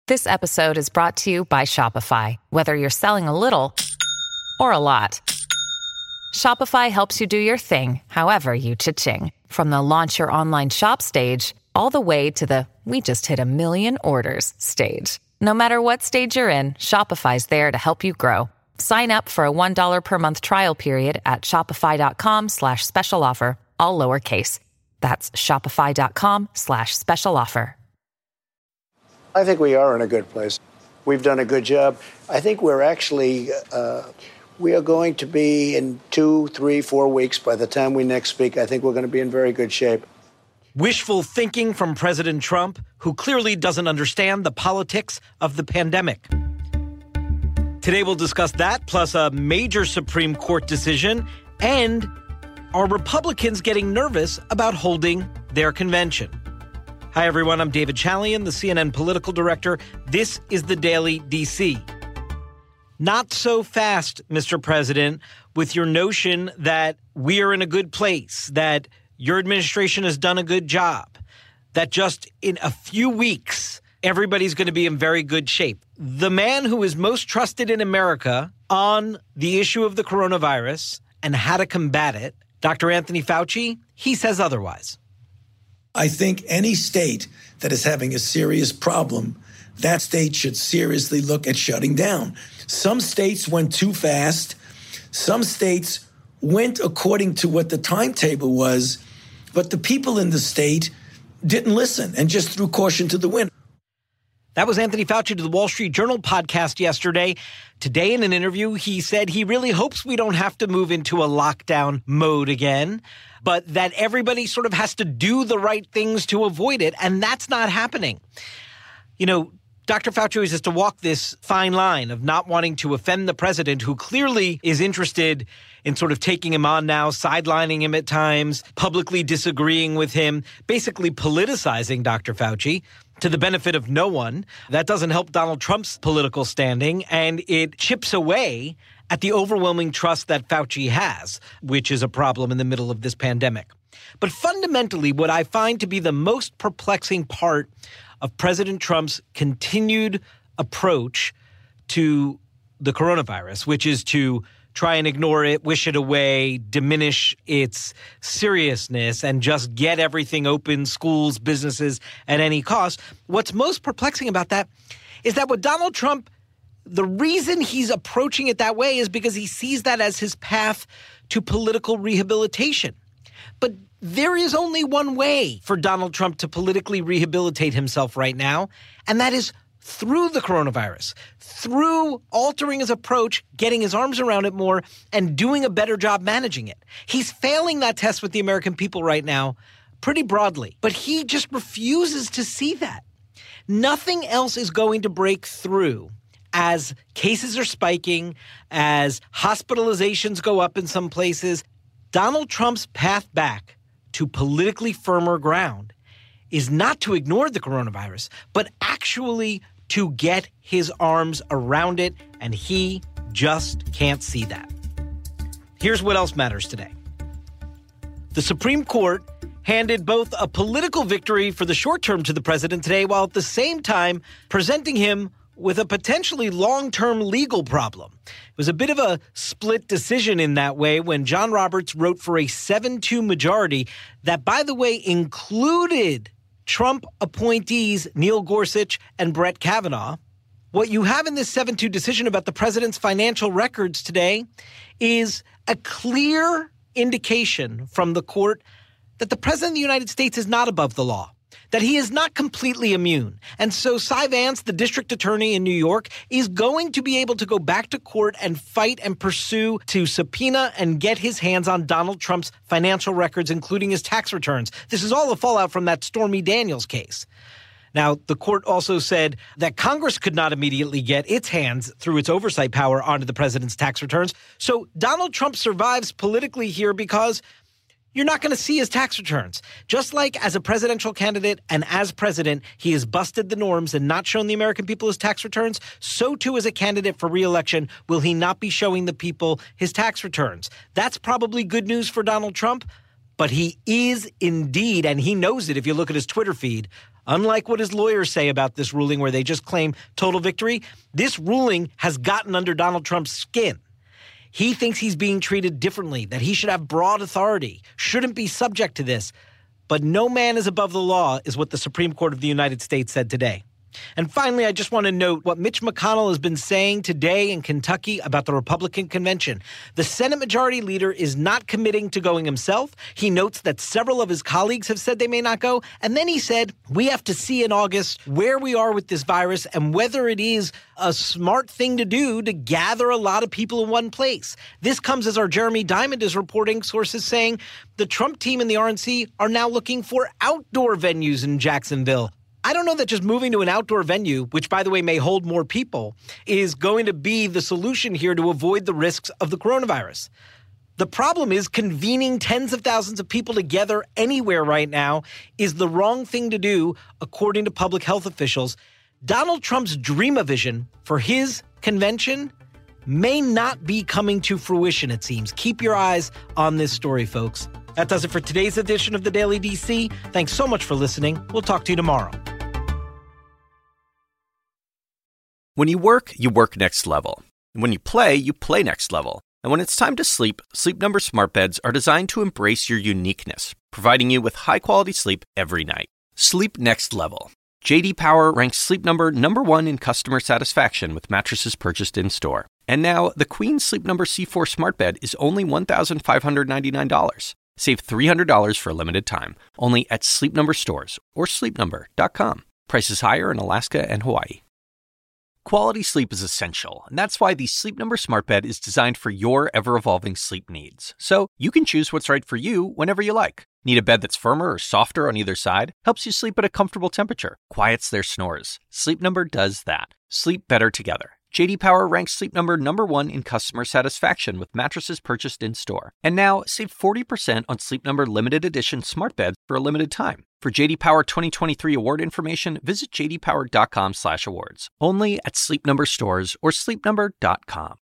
This episode is brought to you by Shopify. Whether you're selling a little or a lot, Shopify helps you do your thing, however you cha-ching. From the launch your online shop stage, all the way to the we just hit 1 million orders stage. No matter what stage you're in, Shopify's there to help you grow. Sign up for a $1 per month trial period at shopify.com/special offer, all lowercase. That's shopify.com/special offer. I think we are in a good place. We've done a good job. I think we're actually, we are going to be in 2, 3, 4 weeks. By the time we next speak, I think we're going to be in very good shape. Wishful thinking from President Trump, who clearly doesn't understand the politics of the pandemic. Today we'll discuss that, plus a major Supreme Court decision, and are Republicans getting nervous about holding their convention? Hi, everyone. I'm David Chalian, the CNN political director. This is the Daily DC. Not so fast, Mr. President, with your notion that we are in a good place, that your administration has done a good job, that just in a few weeks, everybody's going to be in very good shape. The man who is most trusted in America on the issue of the coronavirus and how to combat it, Dr. Anthony Fauci, he says otherwise. I think any state that is having a serious problem, that state should seriously look at shutting down. Some states went too fast. Some states went according to what the timetable was, but the people in the state didn't listen and just threw caution to the wind. That was Anthony Fauci to the Wall Street Journal podcast yesterday. Today in an interview, he said he really hopes we don't have to move into a lockdown mode again, but that everybody sort of has to do the right things to avoid it, and that's not happening. You know, Dr. Fauci always has to walk this fine line of not wanting to offend the president, who clearly is interested in sort of taking him on now, sidelining him at times, publicly disagreeing with him, basically politicizing Dr. Fauci to the benefit of no one. That doesn't help Donald Trump's political standing, and it chips away at the overwhelming trust that Fauci has, which is a problem in the middle of this pandemic. But fundamentally, what I find to be the most perplexing part of President Trump's continued approach to the coronavirus, which is to try and ignore it, wish it away, diminish its seriousness, and just get everything open, schools, businesses, at any cost. What's most perplexing about that is that with Donald Trump, the reason he's approaching it that way is because he sees that as his path to political rehabilitation. But there is only one way for Donald Trump to politically rehabilitate himself right now, and that is through the coronavirus, through altering his approach, getting his arms around it more, and doing a better job managing it. He's failing that test with the American people right now pretty broadly, but he just refuses to see that. Nothing else is going to break through as cases are spiking, as hospitalizations go up in some places. Donald Trump's path back to politically firmer ground is not to ignore the coronavirus, but actually to get his arms around it, and he just can't see that. Here's what else matters today. The Supreme Court handed both a political victory for the short term to the president today, while at the same time presenting him with a potentially long-term legal problem. It was a bit of a split decision in that way when John Roberts wrote for a 7-2 majority that, by the way, included Trump appointees Neil Gorsuch and Brett Kavanaugh. What you have in this 7-2 decision about the president's financial records today is a clear indication from the court that the president of the United States is not above the law, that he is not completely immune. And so Cy Vance, the district attorney in New York, is going to be able to go back to court and fight and pursue to subpoena and get his hands on Donald Trump's financial records, including his tax returns. This is all a fallout from that Stormy Daniels case. Now, the court also said that Congress could not immediately get its hands through its oversight power onto the president's tax returns. So Donald Trump survives politically here because you're not going to see his tax returns. Just like as a presidential candidate and as president, he has busted the norms and not shown the American people his tax returns, so too as a candidate for re-election will he not be showing the people his tax returns. That's probably good news for Donald Trump, but he is indeed, and he knows it if you look at his Twitter feed, Unlike what his lawyers say about this ruling where they just claim total victory, this ruling has gotten under Donald Trump's skin. He thinks he's being treated differently, that he should have broad authority, shouldn't be subject to this. But no man is above the law is what the Supreme Court of the United States said today. And finally, I just want to note what Mitch McConnell has been saying today in Kentucky about the Republican convention. The Senate Majority Leader is not committing to going himself. He notes that several of his colleagues have said they may not go. And then he said, we have to see in August where we are with this virus and whether it is a smart thing to do to gather a lot of people in one place. This comes as our Jeremy Diamond is reporting, sources saying the Trump team and the RNC are now looking for outdoor venues in Jacksonville. I don't know that just moving to an outdoor venue, which, by the way, may hold more people, is going to be the solution here to avoid the risks of the coronavirus. The problem is convening tens of thousands of people together anywhere right now is the wrong thing to do, according to public health officials. Donald Trump's dream-o-vision for his convention may not be coming to fruition, it seems. Keep your eyes on this story, folks. That does it for today's edition of the Daily DC. Thanks so much for listening. We'll talk to you tomorrow. When you work next level. And when you play next level. And when it's time to sleep, Sleep Number smart beds are designed to embrace your uniqueness, providing you with high-quality sleep every night. Sleep next level. J.D. Power ranks Sleep Number #1 in customer satisfaction with mattresses purchased in-store. And now, the Queen Sleep Number C4 smart bed is only $1,599. Save $300 for a limited time, only at Sleep Number stores or sleepnumber.com. Prices higher in Alaska and Hawaii. Quality sleep is essential, and that's why the Sleep Number smart bed is designed for your ever-evolving sleep needs. So you can choose what's right for you whenever you like. Need a bed that's firmer or softer on either side? Helps you sleep at a comfortable temperature. Quiets their snores. Sleep Number does that. Sleep better together. J.D. Power ranks Sleep Number #1 in customer satisfaction with mattresses purchased in-store. And now, save 40% on Sleep Number limited edition smart beds for a limited time. For J.D. Power 2023 award information, visit jdpower.com/awards. Only at Sleep Number stores or sleepnumber.com.